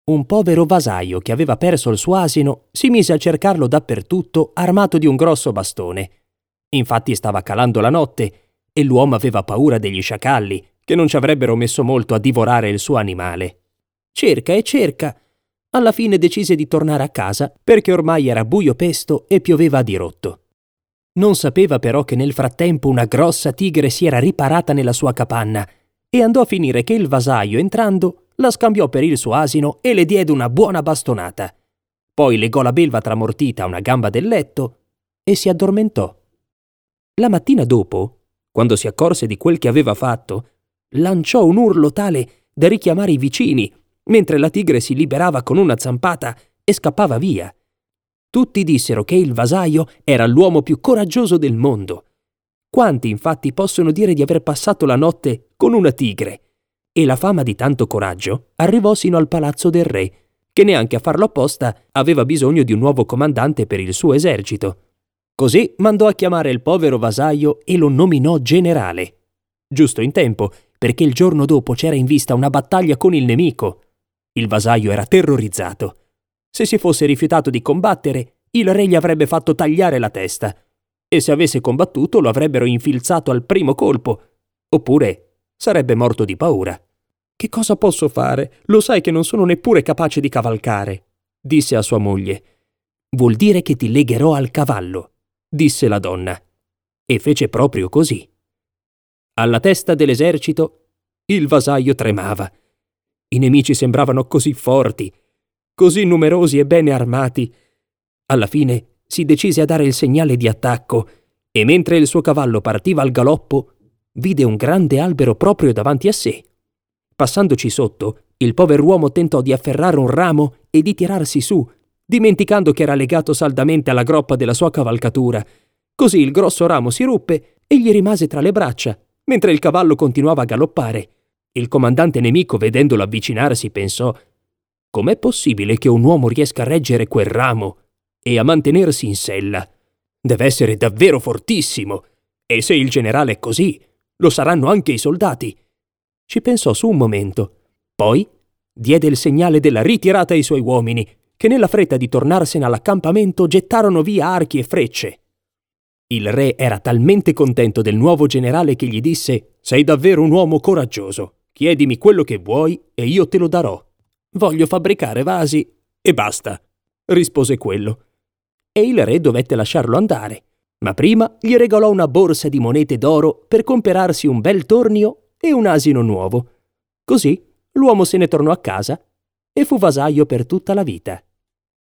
Un povero vasaio che aveva perso il suo asino si mise a cercarlo dappertutto armato di un grosso bastone. Infatti stava calando la notte e l'uomo aveva paura degli sciacalli, che non ci avrebbero messo molto a divorare il suo animale. Cerca e cerca. Alla fine decise di tornare a casa perché ormai era buio pesto e pioveva a dirotto. Non sapeva però che nel frattempo una grossa tigre si era riparata nella sua capanna e andò a finire che il vasaio, entrando, la scambiò per il suo asino e le diede una buona bastonata. Poi legò la belva tramortita a una gamba del letto e si addormentò. La mattina dopo, quando si accorse di quel che aveva fatto, lanciò un urlo tale da richiamare i vicini, mentre la tigre si liberava con una zampata e scappava via. Tutti dissero che il vasaio era l'uomo più coraggioso del mondo. Quanti infatti possono dire di aver passato la notte con una tigre? E la fama di tanto coraggio arrivò sino al palazzo del re, che neanche a farlo apposta aveva bisogno di un nuovo comandante per il suo esercito. Così mandò a chiamare il povero vasaio e lo nominò generale. Giusto in tempo, perché il giorno dopo c'era in vista una battaglia con il nemico. Il vasaio era terrorizzato. Se si fosse rifiutato di combattere, il re gli avrebbe fatto tagliare la testa, e se avesse combattuto lo avrebbero infilzato al primo colpo, oppure sarebbe morto di paura. «Che cosa posso fare? Lo sai che non sono neppure capace di cavalcare», disse a sua moglie. «Vuol dire che ti legherò al cavallo», disse la donna, e fece proprio così. Alla testa dell'esercito il vasaio tremava. I nemici sembravano così forti, così numerosi e bene armati. Alla fine si decise a dare il segnale di attacco e mentre il suo cavallo partiva al galoppo, vide un grande albero proprio davanti a sé. Passandoci sotto, il pover'uomo tentò di afferrare un ramo e di tirarsi su, dimenticando che era legato saldamente alla groppa della sua cavalcatura. Così il grosso ramo si ruppe e gli rimase tra le braccia, mentre il cavallo continuava a galoppare. Il comandante nemico, vedendolo avvicinarsi, pensò: «Com'è possibile che un uomo riesca a reggere quel ramo e a mantenersi in sella? Deve essere davvero fortissimo, e se il generale è così, lo saranno anche i soldati». Ci pensò su un momento, poi diede il segnale della ritirata ai suoi uomini, che nella fretta di tornarsene all'accampamento gettarono via archi e frecce. Il re era talmente contento del nuovo generale che gli disse: «Sei davvero un uomo coraggioso. Chiedimi quello che vuoi e io te lo darò». «Voglio fabbricare vasi e basta», rispose quello. E il re dovette lasciarlo andare, ma prima gli regalò una borsa di monete d'oro per comperarsi un bel tornio e un asino nuovo. Così l'uomo se ne tornò a casa e fu vasaio per tutta la vita.